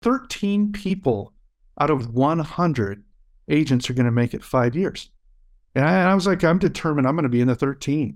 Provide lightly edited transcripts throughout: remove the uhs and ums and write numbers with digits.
13 people out of 100 agents are going to make it 5 years. And I was like, I'm determined I'm going to be in the 13.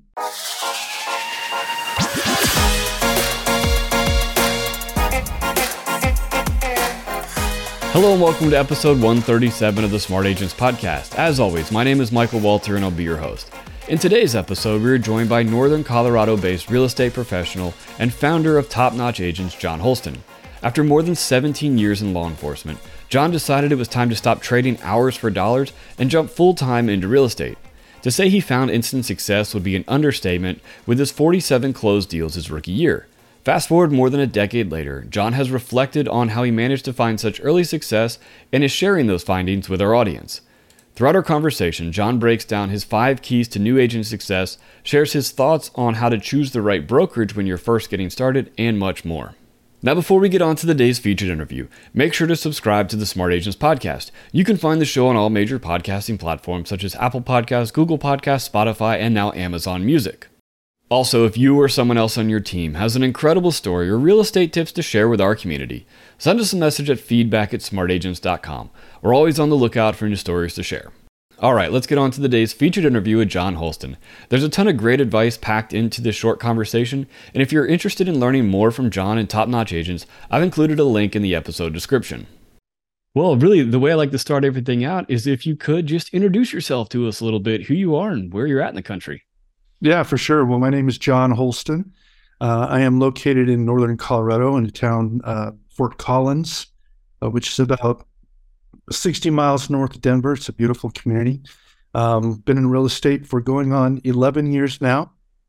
Hello and welcome to episode 137 of the Smart Agents Podcast. As always, my name is Michael Walter and I'll be your host. In today's episode, we are joined by Northern Colorado-based real estate professional and founder of Top Notch Agents, John Holston. After more than 17 years in law enforcement, John decided it was time to stop trading hours for dollars and jump full-time into real estate. To say he found instant success would be an understatement, with his 47 closed deals his rookie year. Fast forward more than a decade later, John has reflected on how he managed to find such early success and is sharing those findings with our audience. Throughout our conversation, John breaks down his 5 keys to new agent success, shares his thoughts on how to choose the right brokerage when you're first getting started, and much more. Now, before we get on to the day's featured interview, make sure to subscribe to the Smart Agents Podcast. You can find the show on all major podcasting platforms such as Apple Podcasts, Google Podcasts, Spotify, and now Amazon Music. Also, if you or someone else on your team has an incredible story or real estate tips to share with our community, send us a message at feedback@smartagents.com. We're always on the lookout for new stories to share. All right, let's get on to the day's featured interview with John Holston. There's a ton of great advice packed into this short conversation, and if you're interested in learning more from John and Top Notch Agents, I've included a link in the episode description. Well, really, the way I like to start everything out is if you could just introduce yourself to us a little bit, who you are and where you're at in the country. Yeah, for sure. Well, my name is John Holston. I am located in northern Colorado in a town, Fort Collins, which is about 60 miles north of Denver. It's a beautiful community. Been in real estate for going on 11 years now.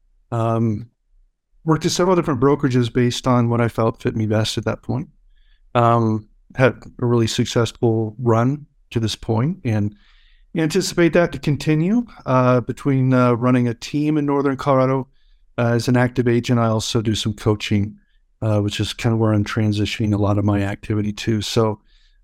Worked at several different brokerages based on what I felt fit me best at that point. Had a really successful run to this point and anticipate that to continue. Between running a team in northern Colorado as an active agent, I also do some coaching, which is kind of where I'm transitioning a lot of my activity to. So,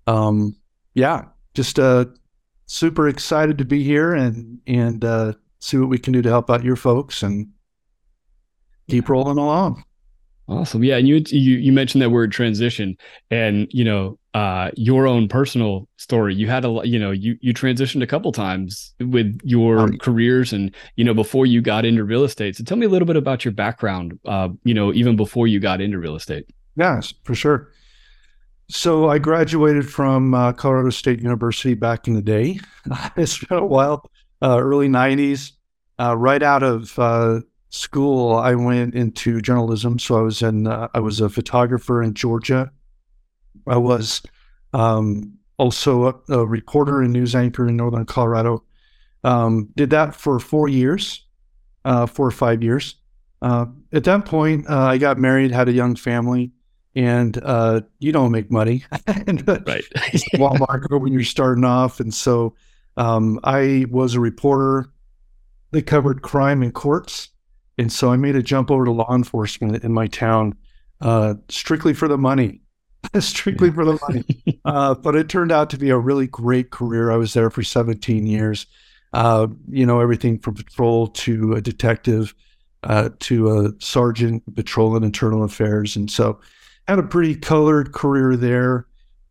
just super excited to be here and see what we can do to help out your folks and keep rolling along. Awesome. Yeah. And you mentioned that word transition and, your own personal story. You had you transitioned a couple times with your careers and, before you got into real estate. So tell me a little bit about your background, even before you got into real estate. Yes, for sure. So I graduated from Colorado State University back in the day. It's been a while, early 90s. Right out of school, I went into journalism. So I was a photographer in Georgia. I was also a reporter and news anchor in northern Colorado. Did that for 4 years, 4 or 5 years. At that point, I got married, had a young family, and you don't make money. Right. Walmart when you're starting off. And so I was a reporter that covered crime in courts. And so I made a jump over to law enforcement in my town, strictly for the money, for the money. But it turned out to be a really great career. I was there for 17 years, everything from patrol to a detective, to a sergeant, patrol and internal affairs. And so had a pretty colored career there.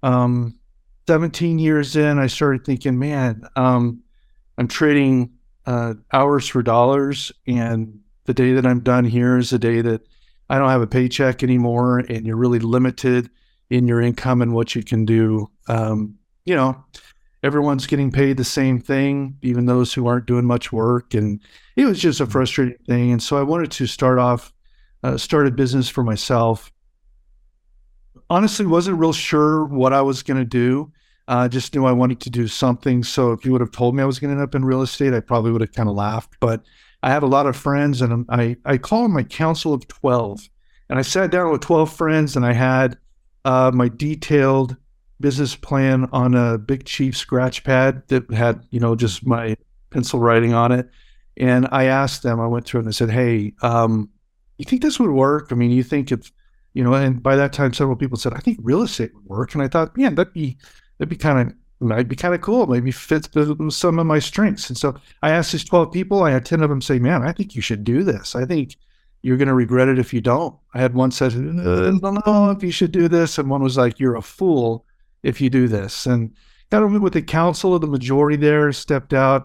17 years in, I started thinking, man, I'm trading hours for dollars, and the day that I'm done here is the day that I don't have a paycheck anymore, and you're really limited in your income and what you can do. Everyone's getting paid the same thing, even those who aren't doing much work. And it was just a frustrating thing. And so I wanted to start a business for myself. Honestly, wasn't real sure what I was going to do. Just knew I wanted to do something. So if you would have told me I was going to end up in real estate, I probably would have kind of laughed. But I had a lot of friends, and I call them my council of 12. And I sat down with 12 friends, and I had my detailed business plan on a Big Chief scratch pad that had, just my pencil writing on it. And I asked them, I went through it and I said, hey, you think this would work? I mean, you think if, and by that time, several people said, I think real estate would work. And I thought, man, that'd be might be kind of cool. Maybe fits some of my strengths. And so I asked these 12 people, I had 10 of them say, man, I think you should do this. I think you're going to regret it if you don't. I had one said, I don't know if you should do this. And one was like, you're a fool if you do this. And kind of with the council of the majority there stepped out,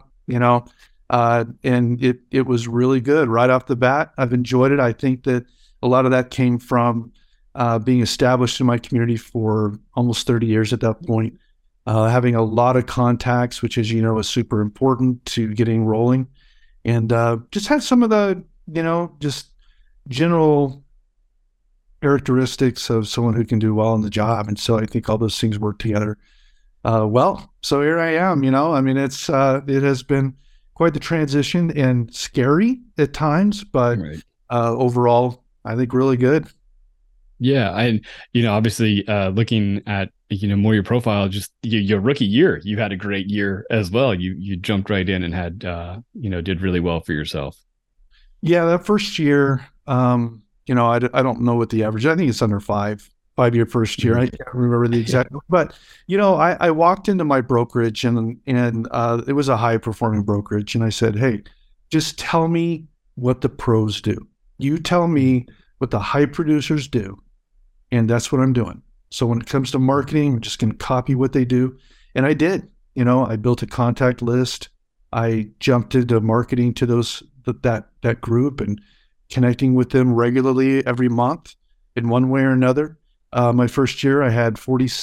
and it was really good right off the bat. I've enjoyed it. I think that a lot of that came from being established in my community for almost 30 years at that point, having a lot of contacts, which, as you know, is super important to getting rolling, and just had some of the, just general characteristics of someone who can do well in the job. And so I think all those things work together well. So here I am, it has been quite the transition and scary at times, but Right. Overall, I think really good. Yeah, obviously, looking at more your profile, just your rookie year, you had a great year as well. You jumped right in and had did really well for yourself. Yeah, that first year, I don't know what the average. I think it's under 5-year first year. I can't remember the exact, but I walked into my brokerage and it was a high performing brokerage, and I said, hey, just tell me what the pros do. You tell me what the high producers do, and that's what I'm doing. So when it comes to marketing, I'm just going to copy what they do. And I did. I built a contact list. I jumped into marketing to that group and connecting with them regularly every month in one way or another. My first year, I had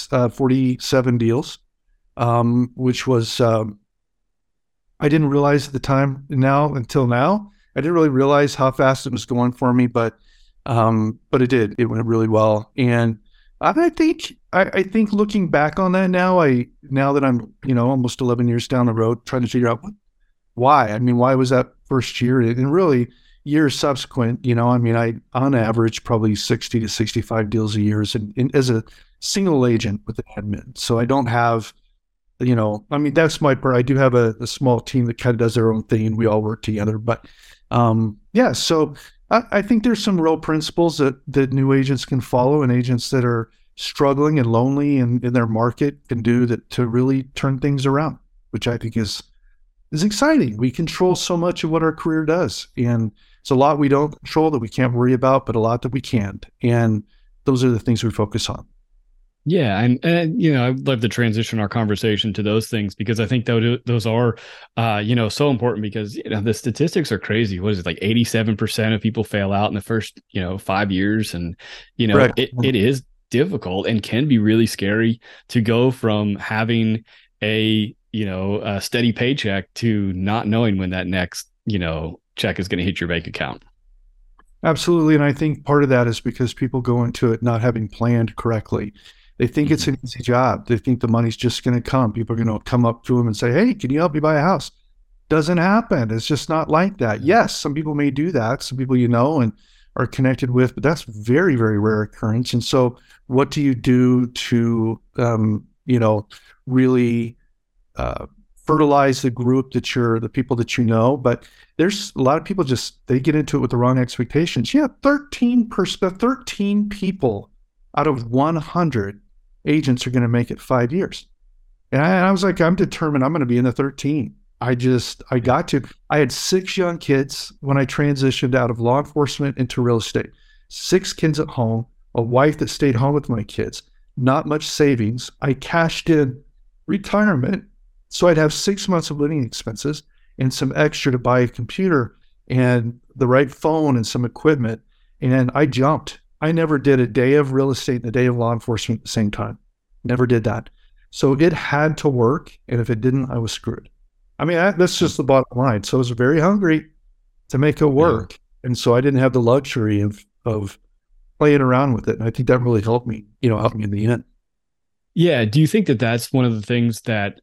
47 deals, which was, I didn't realize at the time until now, I didn't really realize how fast it was going for me, but it did. It went really well. And I think looking back on that now that I'm, almost 11 years down the road, trying to figure out why. I mean, why was that first year? And really years subsequent, I on average probably 60 to 65 deals a year as a single agent with an admin. So I don't have, that's my part. I do have a small team that kind of does their own thing, and we all work together. But so I think there's some real principles that new agents can follow, and agents that are struggling and lonely in their market can do that to really turn things around, which I think is exciting. We control so much of what our career does, and it's a lot we don't control that we can't worry about, but a lot that we can. And those are the things we focus on. Yeah. And I'd love to transition our conversation to those things, because I think those are, so important, because, the statistics are crazy. What is it? Like 87% of people fail out in the first, 5 years. And, Right. it is difficult and can be really scary to go from having a steady paycheck to not knowing when that next, check is going to hit your bank account. Absolutely. And I think part of that is because people go into it not having planned correctly. They think it's an easy job. They think the money's just going to come. People are going to come up to them and say, hey, can you help me buy a house? Doesn't happen. It's just not like that. Yes, some people may do that. Some people and are connected with, but that's very, very rare occurrence. And so what do you do to, really fertilize the group the people that you know? But there's a lot of people they get into it with the wrong expectations. 13 people out of 100 agents are going to make it 5 years. And I was like, I'm determined I'm going to be in the 13. I had 6 young kids when I transitioned out of law enforcement into real estate, 6 kids at home, a wife that stayed home with my kids, not much savings. I cashed in retirement so I'd have 6 months of living expenses and some extra to buy a computer and the right phone and some equipment. And I jumped. I never did a day of real estate and a day of law enforcement at the same time. Never did that. So it had to work. And if it didn't, I was screwed. I mean, that's just the bottom line. So I was very hungry to make it work. Yeah. And so I didn't have the luxury of playing around with it. And I think that really helped me in the end. Yeah. Do you think that that's one of the things that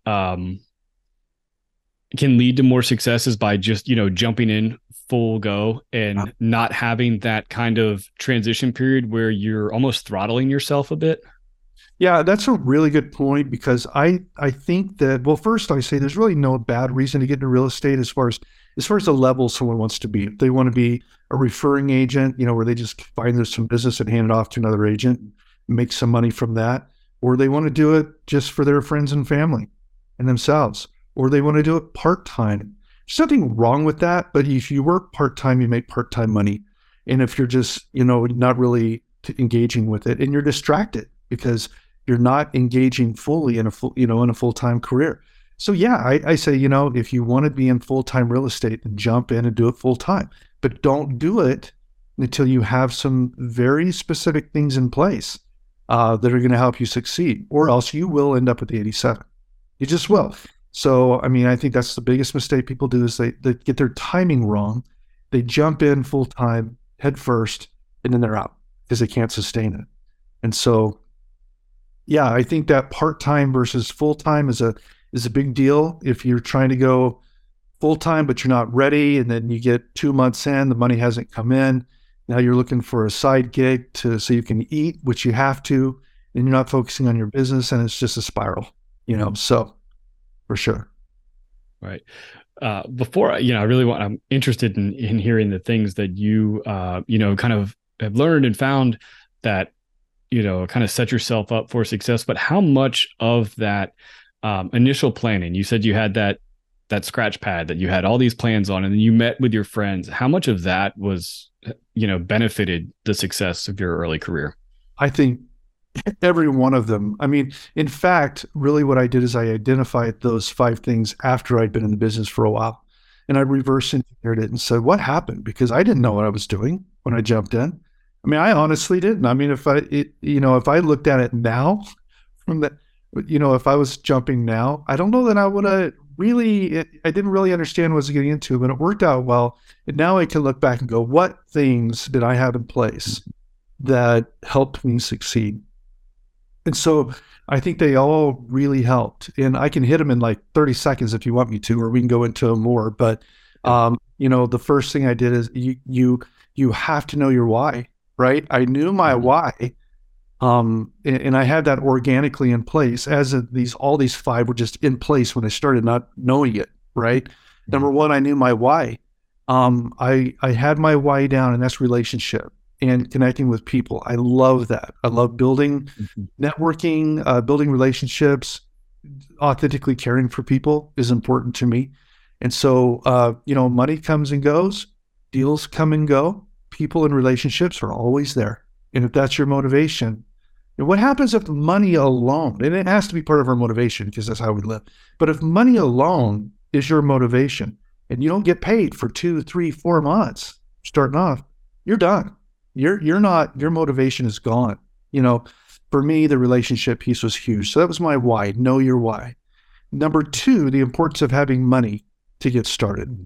can lead to more successes by just, jumping in full go and not having that kind of transition period where you're almost throttling yourself a bit? Yeah, that's a really good point, because I think that, well, first I say there's really no bad reason to get into real estate as far as the level someone wants to be. If they want to be a referring agent, where they just find there's some business and hand it off to another agent, make some money from that, or they want to do it just for their friends and family and themselves, or they want to do it part-time. There's nothing wrong with that, but if you work part-time, you make part-time money. And if you're just, not really engaging with it, and you're distracted because you're not engaging fully in a full-time career. So yeah, I say, if you want to be in full-time real estate, then jump in and do it full-time, but don't do it until you have some very specific things in place that are going to help you succeed, or else you will end up with the 87. You just will. So, I think that's the biggest mistake people do is they get their timing wrong. They jump in full-time, head first, and then they're out because they can't sustain it. And so, yeah, I think that part-time versus full-time is a big deal. If you're trying to go full-time, but you're not ready, and then you get 2 months in, the money hasn't come in. Now you're looking for a side gig so you can eat, which you have to, and you're not focusing on your business, and it's just a spiral, so for sure. Right. Before, I'm interested in hearing the things that you, kind of have learned and found that, kind of set yourself up for success. But how much of that initial planning, you said you had that scratch pad that you had all these plans on, and then you met with your friends. How much of that was, benefited the success of your early career? I think every one of them. In fact, really what I did is I identified those 5 things after I'd been in the business for a while, and I reverse engineered it and said, what happened? Because I didn't know what I was doing when I jumped in. I honestly didn't. If I looked at it now from the, if I was jumping now, I don't know that I would have I didn't really understand what I was getting into, but it worked out well. And now I can look back and go, what things did I have in place that helped me succeed? And so I think they all really helped. And I can hit them in like 30 seconds if you want me to, or we can go into them more. But, the first thing I did is you have to know your why, right? I knew my why. And I had that organically in place as all these 5 were just in place when I started not knowing it, right? Mm-hmm. Number 1, I knew my why. I had my why down, and that's relationship and connecting with people. I love that. I love building, networking, building relationships, authentically caring for people is important to me. And so, money comes and goes, deals come and go, people and relationships are always there. And if that's your motivation, and what happens if money alone, and it has to be part of our motivation because that's how we live, but if money alone is your motivation and you don't get paid for 2, 3, 4 months starting off, you're done. Your motivation is gone. For me, the relationship piece was huge. So that was my why. Know your why. Number 2, the importance of having money to get started.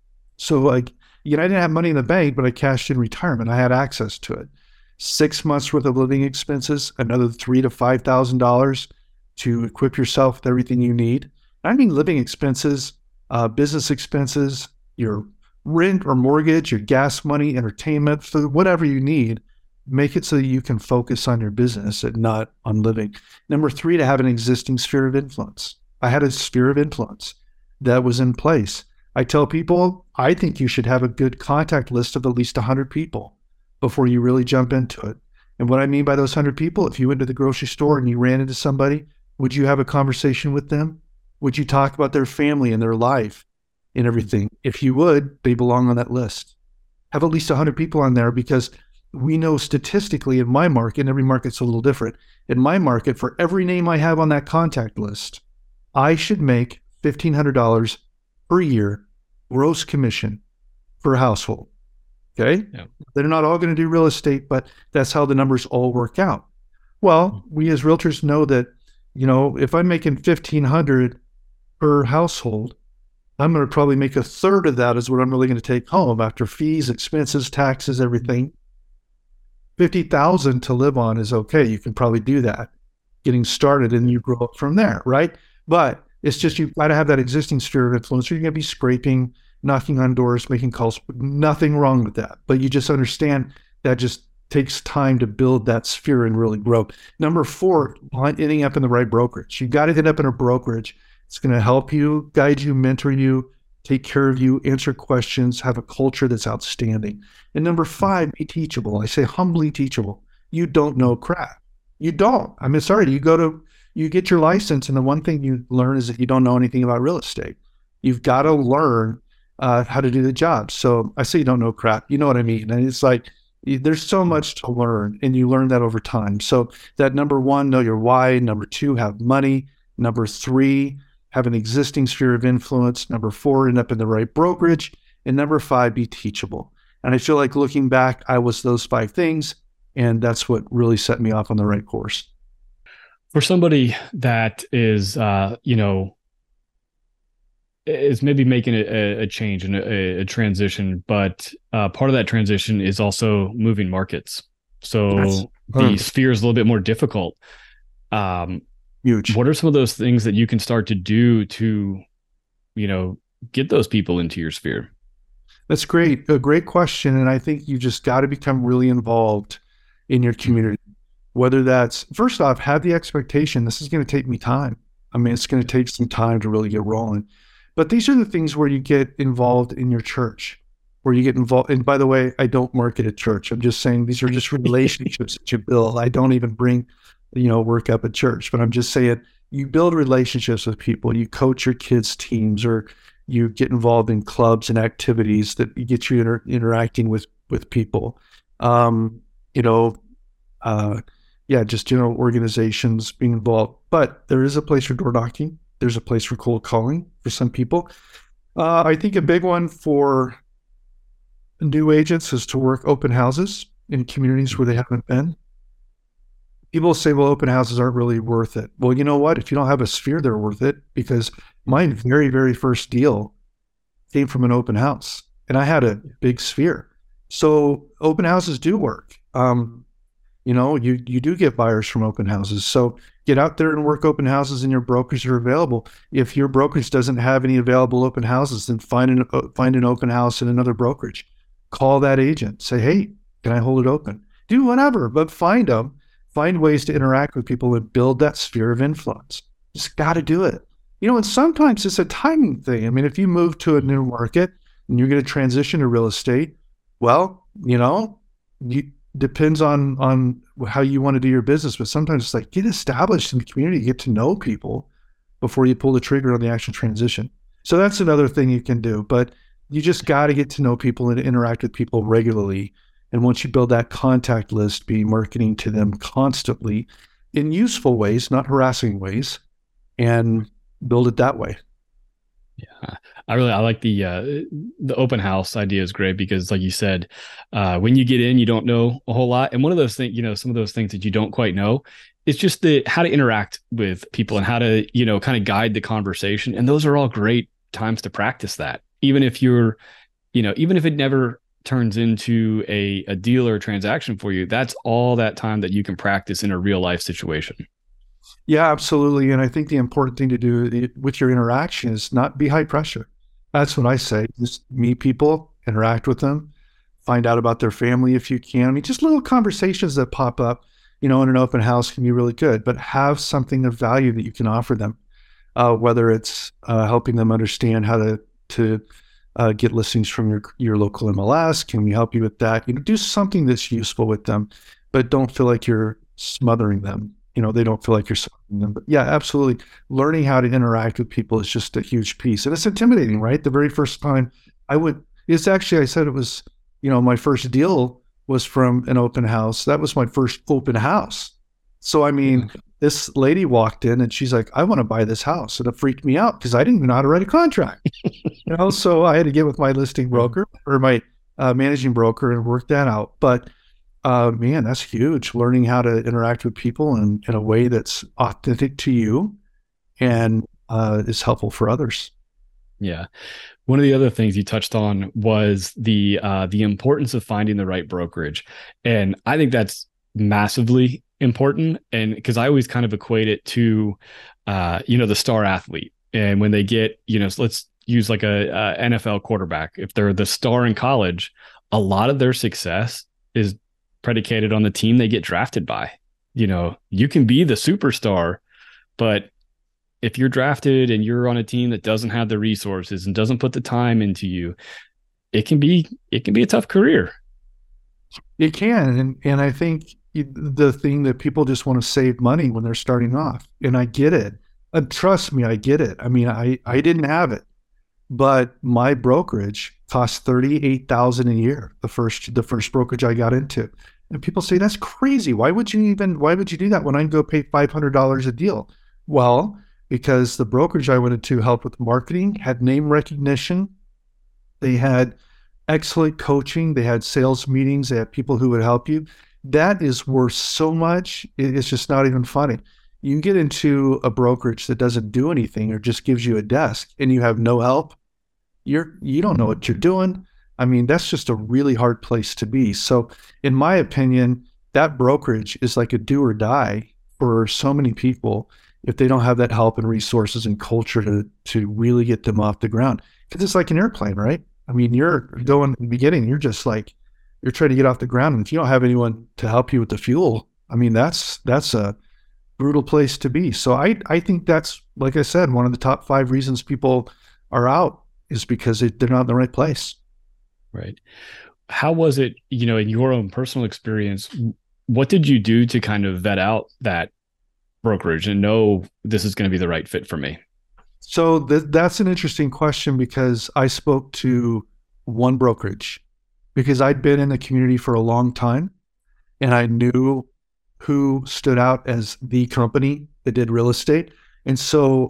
So I didn't have money in the bank, but I cashed in retirement. I had access to it. 6 months worth of living expenses, another $3,000 to $5,000 to equip yourself with everything you need. Living expenses, business expenses, your rent or mortgage, your gas money, entertainment, food, whatever you need. Make it so that you can focus on your business and not on living. Number 3, to have an existing sphere of influence. I had a sphere of influence that was in place. I tell people, I think you should have a good contact list of at least 100 people before you really jump into it. And what I mean by those 100 people, if you went to the grocery store and you ran into somebody, would you have a conversation with them? Would you talk about their family and their life and everything? If you would, they belong on that list. Have at least 100 people on there, because we know statistically in my market, and every market's a little different, in my market, for every name I have on that contact list, I should make $1,500 per year gross commission per household. Okay. Yeah. They're not all going to do real estate, but that's how the numbers all work out. Well, we as realtors know that, if I'm making $1,500 per household, I'm going to probably make a third of that is what I'm really going to take home after fees, expenses, taxes, everything. $50,000 to live on is okay. You can probably do that getting started, and you grow up from there. Right. But it's just, you've got to have that existing sphere of influence, or you're going to be scraping, knocking on doors, making calls. Nothing wrong with that. But you just understand that just takes time to build that sphere and really grow. Number 4, ending up in the right brokerage. You got to end up in a brokerage. It's going to help you, guide you, mentor you, take care of you, answer questions, have a culture that's outstanding. And number 5, be teachable. I say humbly teachable. You don't know crap. You don't. Sorry, you get your license, and the one thing you learn is that you don't know anything about real estate. You've got to learn how to do the job. So I say you don't know crap. You know what I mean? And it's like, there's so much to learn, and you learn that over time. So that number one, know your why. Number two, have money. Number three, have an existing sphere of influence. Number four, end up in the right brokerage. And number five, be teachable. And I feel like looking back, I was those five things. And that's what really set me off on the right course. For somebody that is, is maybe making a change and a transition, but part of that transition is also moving markets. So the sphere is a little bit more difficult. Huge. What are some of those things that you can start to do to, get those people into your sphere? That's great. A great question. And I think you just got to become really involved in your community. Whether that's, first off, have the expectation, this is going to take me time. I mean, it's going to take some time to really get rolling. But these are the things where you get involved in your church, where you get involved. And by the way, I don't market at church. I'm just saying these are just relationships that you build. I don't even bring, work up at church, but I'm just saying you build relationships with people. You coach your kids' teams, or you get involved in clubs and activities that get you interacting with people. Just general organizations being involved. But there is a place for door knocking. There's a place for cold calling for some people. I think a big one for new agents is to work open houses in communities where they haven't been. People say, well, open houses aren't really worth it. Well, you know what? If you don't have a sphere, they're worth it, because my very, very first deal came from an open house, and I had a big sphere. So open houses do work. You do get buyers from open houses. So get out there and work open houses, and your brokers are available. If your brokerage doesn't have any available open houses, then find an open house in another brokerage. Call that agent. Say, hey, can I hold it open? Do whatever, but find them. Find ways to interact with people and build that sphere of influence. Just got to do it. And sometimes it's a timing thing. I mean, if you move to a new market and you're going to transition to real estate, well, depends on how you want to do your business. But sometimes it's like, get established in the community, get to know people before you pull the trigger on the actual transition. So that's another thing you can do. But you just got to get to know people and interact with people regularly. And once you build that contact list, be marketing to them constantly in useful ways, not harassing ways, and build it that way. Yeah, I like the open house idea is great, because like you said, when you get in, you don't know a whole lot. And one of those things, some of those things that you don't quite know is just how to interact with people and how to, kind of guide the conversation. And those are all great times to practice that. Even if you're, even if it never turns into a deal or a transaction for you, that's all that time that you can practice in a real life situation. Yeah, absolutely. And I think the important thing to do with your interaction is not be high pressure. That's what I say. Just meet people, interact with them, find out about their family if you can. I mean, just little conversations that pop up, in an open house can be really good, but have something of value that you can offer them, whether it's helping them understand how to get listings from your local MLS. Can we help you with that? Do something that's useful with them, but don't feel like you're smothering them. They don't feel like you're smothering them. But yeah, absolutely. Learning how to interact with people is just a huge piece. And it's intimidating, right? The very first time I said it was, my first deal was from an open house. That was my first open house. So, I mean, this lady walked in and she's like, I want to buy this house. And it freaked me out because I didn't even know how to write a contract. So I had to get with my listing broker or my managing broker and work that out. But man, that's huge. Learning how to interact with people in a way that's authentic to you and is helpful for others. Yeah. One of the other things you touched on was the importance of finding the right brokerage. And I think that's massively important. And because I always kind of equate it to, the star athlete. And when they get, so let's use like a NFL quarterback. If they're the star in college, a lot of their success is predicated on the team they get drafted by. You can be the superstar, but if you're drafted and you're on a team that doesn't have the resources and doesn't put the time into you, it can be a tough career. It can. And I think the thing that people just want to save money when they're starting off. And I get it. And trust me, I get it. I mean, I didn't have it. but my brokerage cost $38,000 a year. The first brokerage I got into, and people say that's crazy. Why would you do that when I can go pay $500 a deal? Well, because the brokerage I went into helped with marketing, had name recognition, they had excellent coaching, they had sales meetings, they had people who would help you. That is worth so much. It's just not even funny. You get into a brokerage that doesn't do anything or just gives you a desk and you have no help. You don't know what you're doing. I mean, that's just a really hard place to be. So in my opinion, that brokerage is like a do or die for so many people if they don't have that help and resources and culture to really get them off the ground. Because it's like an airplane, right? I mean, you're going in the beginning, you're just like, you're trying to get off the ground. And if you don't have anyone to help you with the fuel, I mean, that's a brutal place to be. So I think that's, like I said, one of the top 5 reasons people are out is because they're not in the right place. Right. How was it, in your own personal experience, what did you do to kind of vet out that brokerage and know this is going to be the right fit for me? So that's an interesting question, because I spoke to one brokerage because I'd been in the community for a long time and I knew who stood out as the company that did real estate. And so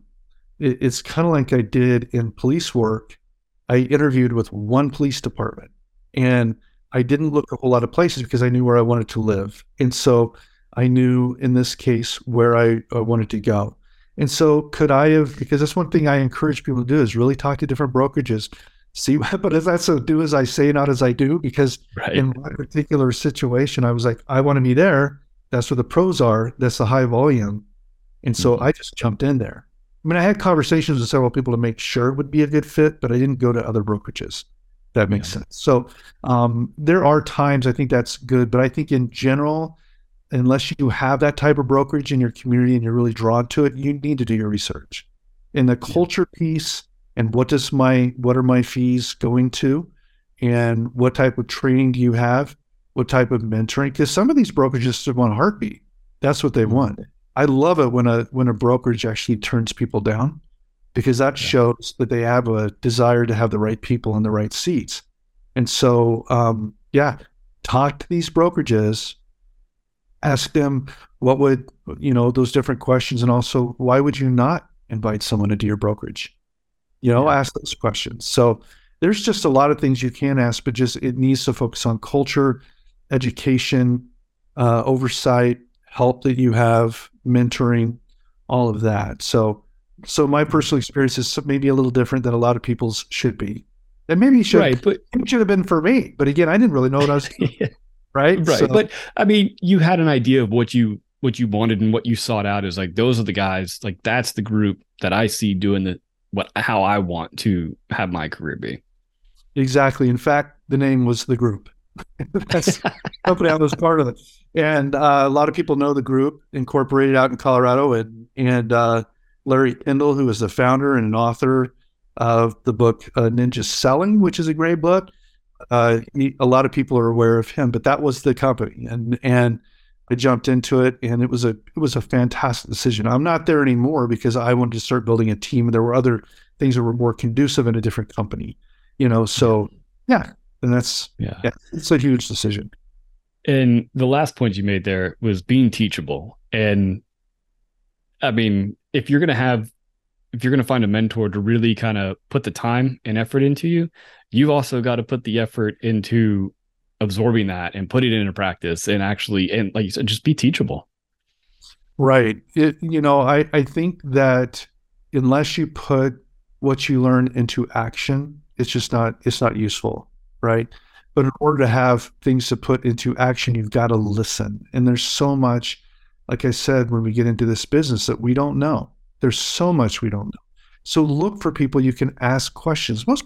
it's kind of like I did in police work. I interviewed with one police department and I didn't look a whole lot of places because I knew where I wanted to live. And so I knew in this case where I wanted to go. And so could I have, because that's one thing I encourage people to do is really talk to different brokerages, see what, but that's a do as I say, not as I do, because in my particular situation, I was like, I want to be there. That's where the pros are. That's the high volume. And so I just jumped in there. I mean, I had conversations with several people to make sure it would be a good fit, but I didn't go to other brokerages. That makes sense. So there are times I think that's good, but I think in general, unless you have that type of brokerage in your community and you're really drawn to it, you need to do your research. In the culture piece, and what are my fees going to, and what type of training do you have, what type of mentoring? Because some of these brokerages just want a heartbeat. That's what they want. I love it when a brokerage actually turns people down, because that shows that they have a desire to have the right people in the right seats. And so, talk to these brokerages. Ask them what would, those different questions. And also, why would you not invite someone into your brokerage? Ask those questions. So there's just a lot of things you can ask, but just it needs to focus on culture, education, oversight, help that you have, mentoring, all of that. So my personal experience is maybe a little different than a lot of people's should be. And maybe it should have been for me. But again, I didn't really know what I was doing. Right. So, but I mean, you had an idea of what you wanted and what you sought out is like, those are the guys, like that's the group that I see doing how I want to have my career be. Exactly. In fact, the name was The Group. That's the company I was part of it. And a lot of people know The Group, incorporated out in Colorado, and Larry Kendall, who is the founder and an author of the book Ninja Selling, which is a great book. A lot of people are aware of him, but that was the company, and I jumped into it, and it was a fantastic decision. I'm not there anymore because I wanted to start building a team, and there were other things that were more conducive in a different company, So and that's it's a huge decision. And the last point you made there was being teachable, and I mean, if you're going to find a mentor to really kind of put the time and effort into you, you've also got to put the effort into absorbing that and put it into practice and actually, and like you said, just be teachable. Right. I think that unless you put what you learn into action, it's not useful. Right. But in order to have things to put into action, you've got to listen. And there's so much, like I said, when we get into this business that we don't know. There's so much we don't know. So look for people you can ask questions. Most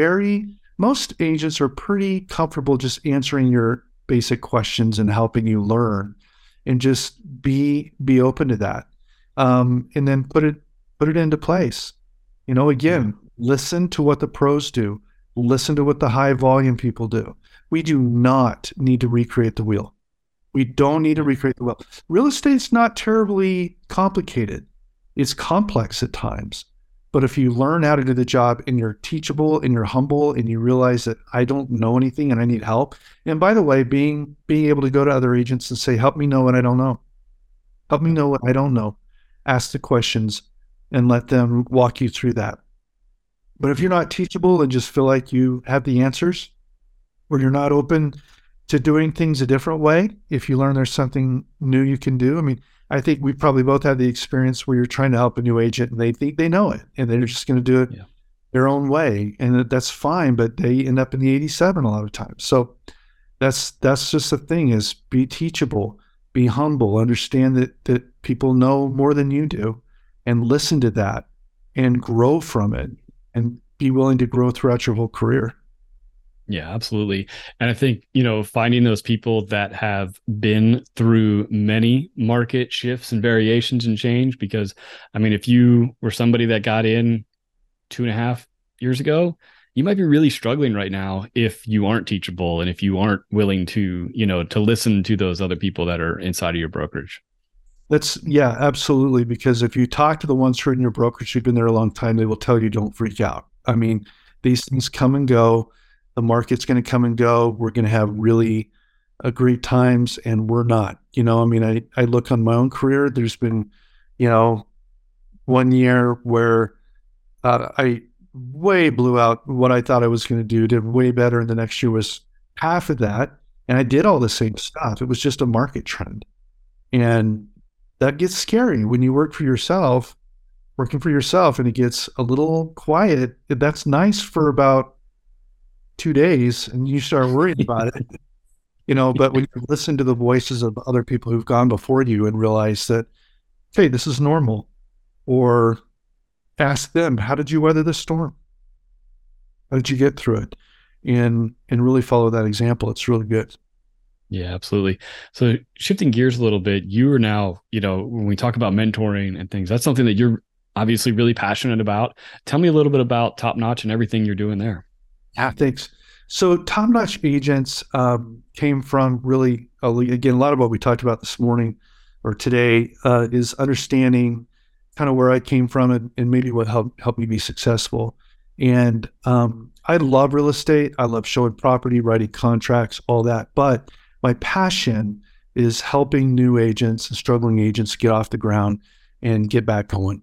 agents are pretty comfortable just answering your basic questions and helping you learn, and just be open to that. And then put it into place. Again, listen to what the pros do. Listen to what the high volume people do. We do not need to recreate the wheel. We don't need to recreate the wheel. Real estate's not terribly complicated. It's complex at times. But if you learn how to do the job and you're teachable and you're humble and you realize that I don't know anything and I need help. And by the way, being able to go to other agents and say, help me know what I don't know. Help me know what I don't know. Ask the questions and let them walk you through that. But if you're not teachable and just feel like you have the answers, or you're not open to doing things a different way, if you learn there's something new you can do. I mean, I think we probably both had the experience where you're trying to help a new agent and they think they know it and they're just going to do it their own way. And that's fine, but they end up in the 87 a lot of times. So that's just the thing, is be teachable, be humble, understand that people know more than you do, and listen to that and grow from it and be willing to grow throughout your whole career. Yeah, absolutely. And I think, finding those people that have been through many market shifts and variations and change, because I mean, if you were somebody that got in 2.5 years ago, you might be really struggling right now if you aren't teachable and if you aren't willing to, to listen to those other people that are inside of your brokerage. Yeah, absolutely. Because if you talk to the ones who are in your brokerage who've been there a long time, they will tell you, don't freak out. I mean, these things come and go. The market's going to come and go. We're going to have really great times, and we're not. I look on my own career. There's been, 1 year where I way blew out what I thought I was going to do, did way better, and the next year was half of that, and I did all the same stuff. It was just a market trend, and that gets scary when you working for yourself, and it gets a little quiet. That's nice for about 2 days, and you start worrying about it, but when you listen to the voices of other people who've gone before you and realize that, hey, this is normal, or ask them, how did you weather the storm? How did you get through it? And really follow that example. It's really good. Yeah, absolutely. So shifting gears a little bit, you are now, when we talk about mentoring and things, that's something that you're obviously really passionate about. Tell me a little bit about Top Notch and everything you're doing there. Yeah, thanks. So Top Notch Agents came from really, again, a lot of what we talked about this morning or today is understanding kind of where I came from and maybe what helped me be successful. And I love real estate. I love showing property, writing contracts, all that. But my passion is helping new agents and struggling agents get off the ground and get back going,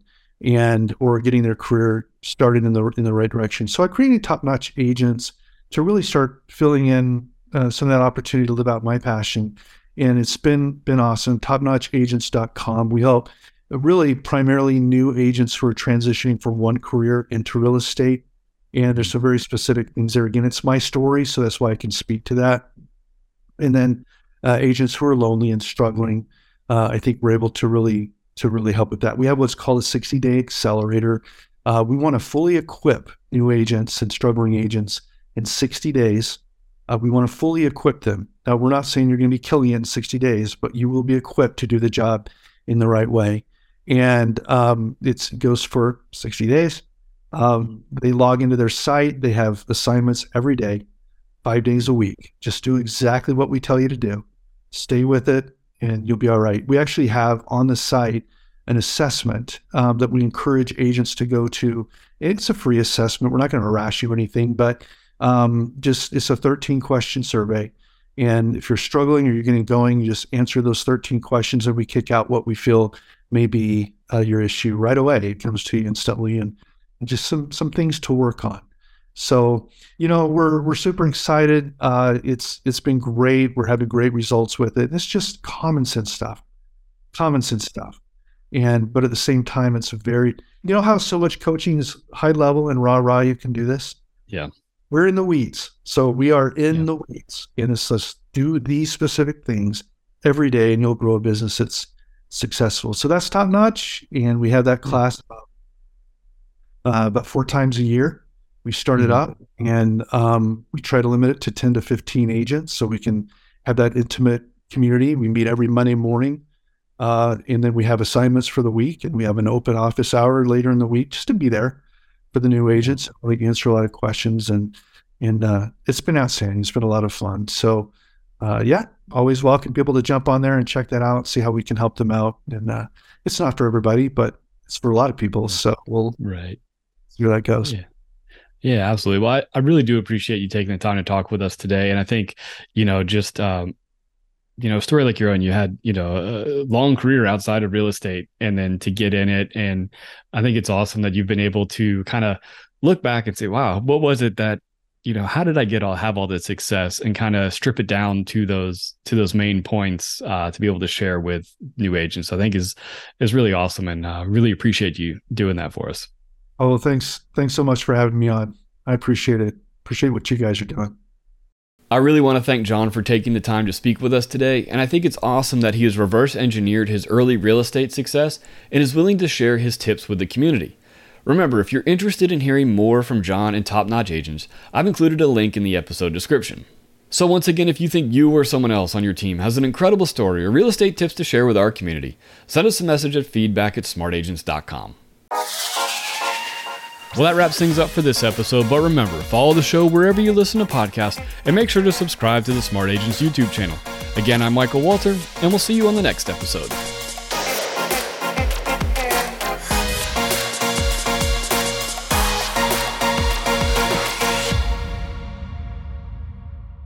or getting their career started in the right direction. So I created Top Notch Agents to really start filling in some of that opportunity to live out my passion. And it's been awesome. TopNotchAgents.com. We help really primarily new agents who are transitioning from one career into real estate. And there's some very specific things there. Again, it's my story, so that's why I can speak to that. And then agents who are lonely and struggling, I think we're able to really help with that. We have what's called a 60-day accelerator. We want to fully equip new agents and struggling agents in 60 days. We want to fully equip them. Now, we're not saying you're going to be killing it in 60 days, but you will be equipped to do the job in the right way. And it goes for 60 days. They log into their site. They have assignments every day, 5 days a week. Just do exactly what we tell you to do. Stay with it, and you'll be all right. We actually have on the site an assessment that we encourage agents to go to. It's a free assessment. We're not going to harass you or anything, but it's a 13-question survey. And if you're struggling or you're getting going, you just answer those 13 questions and we kick out what we feel may be your issue right away. It comes to you instantly, and just some things to work on. So, we're super excited. It's been great. We're having great results with it. It's just common sense stuff. But at the same time, it's very, how so much coaching is high level and rah, you can do this. Yeah. We're in the weeds. So we are in the weeds, and it's just do these specific things every day and you'll grow a business that's successful. So that's Top Notch. And we have that class about 4 times a year. We started up, and we try to limit it to 10 to 15 agents so we can have that intimate community. We meet every Monday morning, and then we have assignments for the week, and we have an open office hour later in the week just to be there for the new agents. We answer a lot of questions, and it's been outstanding. It's been a lot of fun. So, always welcome people to jump on there and check that out, see how we can help them out. And it's not for everybody, but it's for a lot of people. So Right. see where that goes. Yeah. Yeah, absolutely. Well, I really do appreciate you taking the time to talk with us today. And I think, just, a story like your own, you had, a long career outside of real estate and then to get in it. And I think it's awesome that you've been able to kind of look back and say, wow, what was it that, how did I have all this success, and kind of strip it down to those main points to be able to share with new agents. I think is really awesome, and really appreciate you doing that for us. Oh, thanks so much for having me on. I appreciate it. Appreciate what you guys are doing. I really want to thank John for taking the time to speak with us today, and I think it's awesome that he has reverse engineered his early real estate success and is willing to share his tips with the community. Remember, if you're interested in hearing more from John and Top Notch Agents, I've included a link in the episode description. So once again, if you think you or someone else on your team has an incredible story or real estate tips to share with our community, send us a message at feedback@smartagents.com. Well, that wraps things up for this episode, but remember, follow the show wherever you listen to podcasts, and make sure to subscribe to the Smart Agents YouTube channel. Again, I'm Michael Walter, and we'll see you on the next episode.